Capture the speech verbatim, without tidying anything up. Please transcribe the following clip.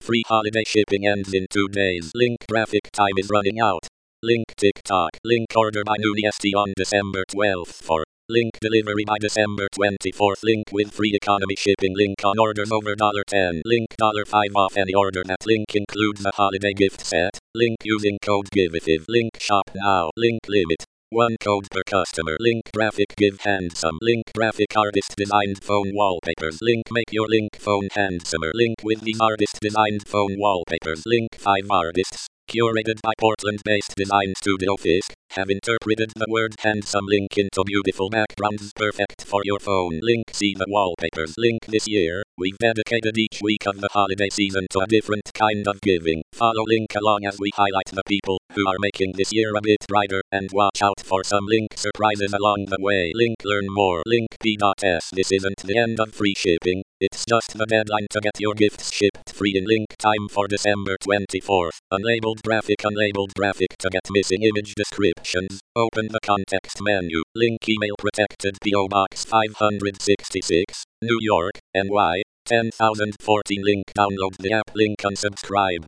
Free holiday shipping ends in two days. Link graphic time is running out. Link TikTok. Link order by Nuni S T on December twelfth for link delivery by December twenty-fourth. Link with free economy shipping. Link on orders over ten. Link five off any order. That link includes a holiday gift set. Link using code GIVEIF. Link shop now. Link limit one code per customer. Link graphic give handsome. Link graphic artist designed phone wallpapers. Link make your link phone handsomer. Link with these artist designed phone wallpapers. Link five artists curated by Portland-based design studio Fisk have interpreted the word handsome link into beautiful backgrounds perfect for your phone. Link see the wallpapers. Link this year, we've dedicated each week of the holiday season to a different kind of giving. Follow Link along as we highlight the people who are making this year a bit brighter, and watch out for some Link surprises along the way. Link learn more. Link P.S. This isn't the end of free shipping, it's just the deadline to get your gifts shipped free in Link time for December twenty-fourth. Unlabeled graphic. Unlabeled graphic to get missing image descriptions. Open the context menu. Link email protected P O Box five sixty-six, New York, N Y, ten thousand fourteen. Link download the app. Link unsubscribe.